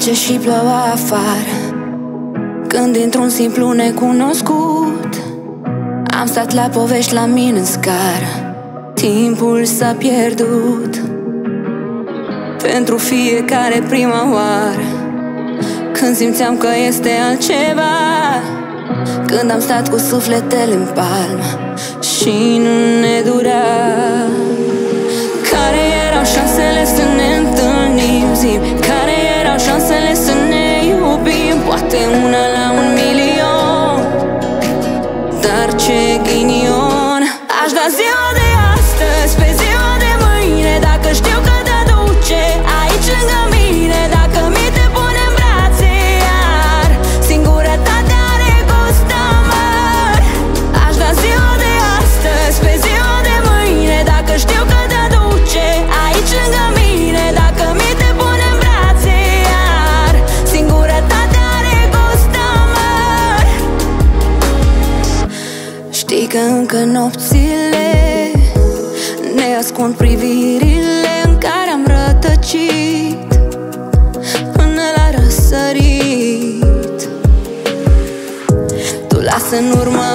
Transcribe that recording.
rece și plouă afară, când dintr-un simplu necunoscut am stat la povești la mine în scară. Timpul s-a pierdut pentru fiecare prima oară, când simțeam că este altceva, când am stat cu sufletele în palmă și nu ne dura. Care erau șansele să ne întâlnim, zi? Care erau șansele să ne iubim? Poate una la 1.000.000, dar ce ghinion. Aș da ziua de astăzi pe ziua de mâine, dacă știu că te aduce aici lângă mine, dacă mi te pune în brațe iar. Singurătatea are gust amar. Aș da ziua de astăzi pe ziua de mâine, dacă știu că te aduce aici lângă mine, dacă mi te pune în brațe iar. Singurătatea are gust amar. Știi că încă nopțile ne ascund privirile în care am rătăcit până la răsărit. Tu lasă în urmă